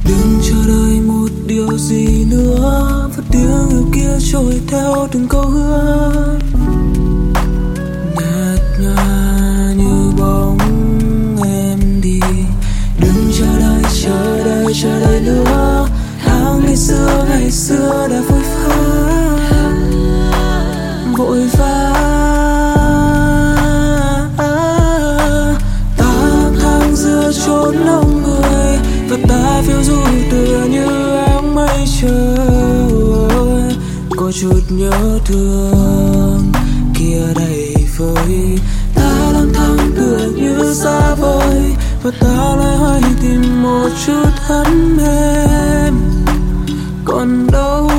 Đừng chờ đợi một điều gì nữa, và tiếng yêu kia trôi theo từng câu hứa. Nhạt nhòa như bóng em đi. Đừng chờ đợi nữa. Tháng ngày xưa đã vội vã. Ta tháng giữa chốn lòng người, và ta phiêu du tựa như áng mây trời. Có chút nhớ thương kia đầy vơi. Ta lang thang tựa như xa vời, và ta lại hay tìm một chút ấm êm. Còn đâu